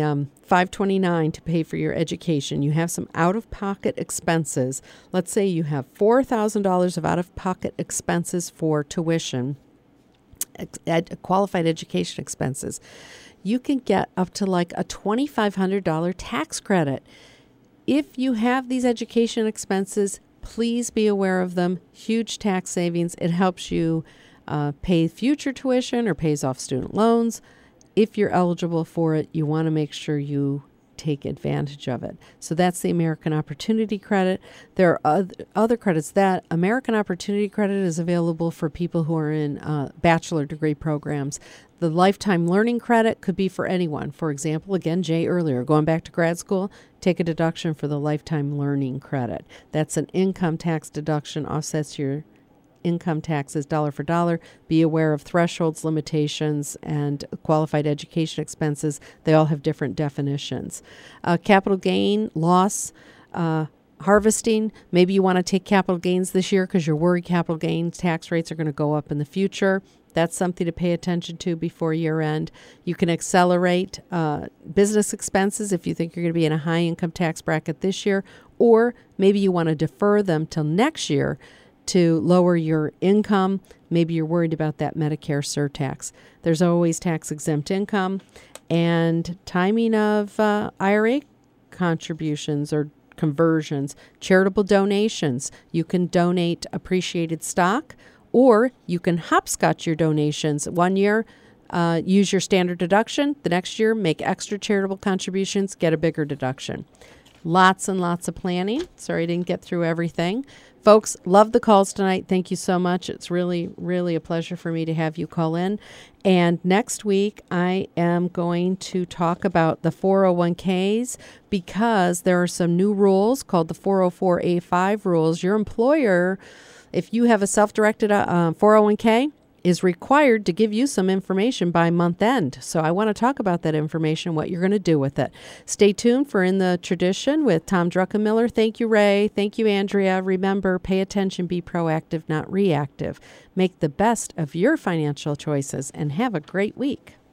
529 to pay for your education, you have some out-of-pocket expenses. Let's say you have $4,000 of out-of-pocket expenses for tuition, qualified education expenses. You can get up to like a $2,500 tax credit. if you have these education expenses, please be aware of them. Huge tax savings. It helps you pay future tuition or pays off student loans. If you're eligible for it, you want to make sure you take advantage of it. So that's the American Opportunity Credit. There are other credits. That American Opportunity Credit is available for people who are in bachelor degree programs. The Lifetime Learning Credit could be for anyone. For example, again, Jay earlier, going back to grad school, take a deduction for the Lifetime Learning Credit. That's an income tax deduction, offsets your income taxes dollar for dollar. Be aware of thresholds, limitations, and qualified education expenses. They all have different definitions. Capital gain, loss, harvesting. Maybe you want to take capital gains this year because you're worried capital gains tax rates are going to go up in the future. That's something to pay attention to before year end. You can accelerate business expenses if you think you're going to be in a high income tax bracket this year, or maybe you want to defer them till next year to lower your income. Maybe you're worried about that Medicare surtax. There's always tax-exempt income and timing of IRA contributions or conversions, charitable donations. You can donate appreciated stock, or you can hopscotch your donations. 1 year, use your standard deduction. The next year, make extra charitable contributions, get a bigger deduction. Lots and lots of planning. Sorry I didn't get through everything. Folks, love the calls tonight. Thank you so much. It's really, really a pleasure for me to have you call in. And next week, I am going to talk about the 401ks because there are some new rules called the 404A5 rules. Your employer, if you have a self-directed 401k, is required to give you some information by month end. So I want to talk about that information, what you're going to do with it. Stay tuned for In the Tradition with Tom Druckenmiller. Thank you, Ray. Thank you, Andrea. Remember, pay attention, be proactive, not reactive. Make the best of your financial choices, and have a great week.